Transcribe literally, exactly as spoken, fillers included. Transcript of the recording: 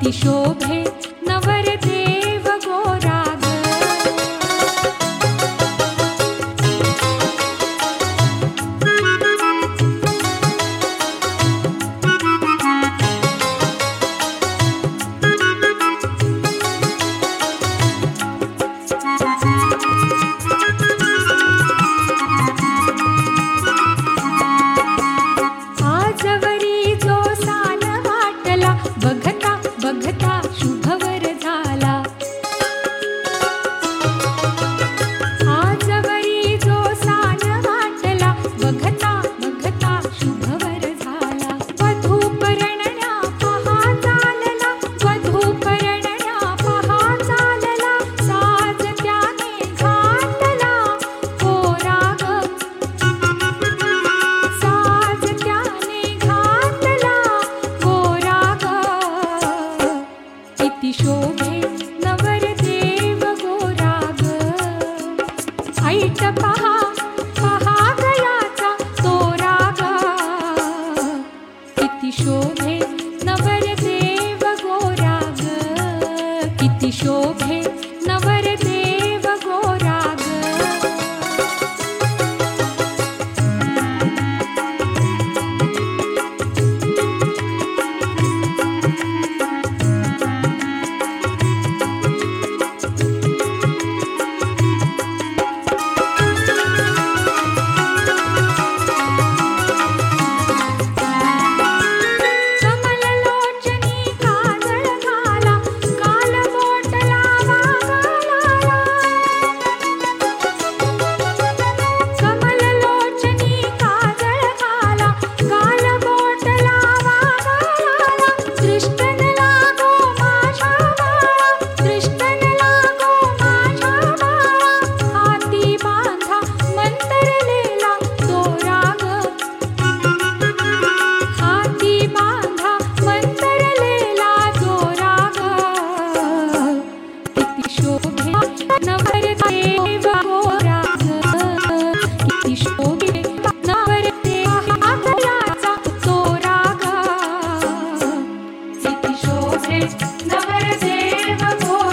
किती शोभे नवरदेव गोरा ग. आजवरी जो सान वाटला बघता बघता शुभवर झाला. आजवरी जो सान वाटला बघता बघता शुभवर झाला. वधू परण्या पहा चालला, वधू परण्या पहा चालला, साज त्याने घातला गोरा ग. साज त्याने घातला गोरा ग. किती शोभे नवरदेव गोरा ग. ऐट पहा पहा गयाचा तोरा ग. किती शोभे नवरदेव गोरा ग. किती शोभे नवरदेव गोरा ग. कमललोचनी काजळ घाला, कालबोट लावा गळाला. कमललोचनी काजळ घाला, कालबोट लावा गळाला. दृष्टन लागो माझ्या बाळा, दृष्टन लागो माझ्या बाळा. हाती बांधा मंतरलेला दोरा ग. हाती बांधा मंतरलेला दोरा ग. किती शोभे नवरदेव गोरा ग. किती शोभे नवरदेव हातयाचा तोरा ग. किती शोभे नवरदेव गोरा